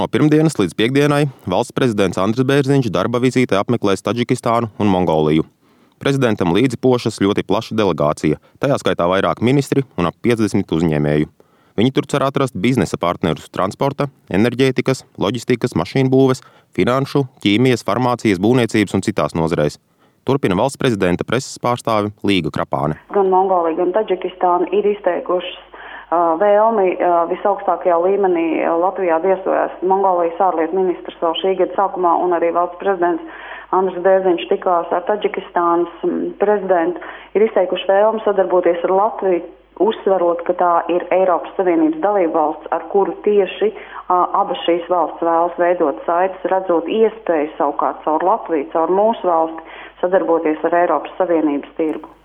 No pirmdienas līdz piekdienai valsts prezidents Andris Bērziņš darba vizītē apmeklēs Tadžikistānu un Mongoliju. Prezidentam līdzi pošas ļoti plaša delegācija, tajā skaitā vairāk ministri un ap 50 uzņēmēju. Viņi tur cer atrast biznesa partnerus transporta, enerģētikas, loģistikas, mašīnbūves, finanšu, ķīmijas, farmācijas, būvniecības un citās nozarēs. Turpina valsts prezidenta preses pārstāve Līga Krapāne. Gan Mongolija, gan Tadžikistāna ir izteikušas vēlmi visaugstākajā līmenī Latvijā viesojas Mongolijas ārlietu ministrs vēl šī gada sākumā, un arī valsts prezidents Andris Bērziņš tikās ar Tadžikistānas prezidentu, ir izteikuši vēlmi sadarboties ar Latviju, uzsverot, ka tā ir Eiropas Savienības dalībvalsts, ar kuru tieši abas šīs valsts vēlas veidot saites, redzot iespēju savukārt caur Latviju, caur mūsu valsti sadarboties ar Eiropas Savienības tirgu.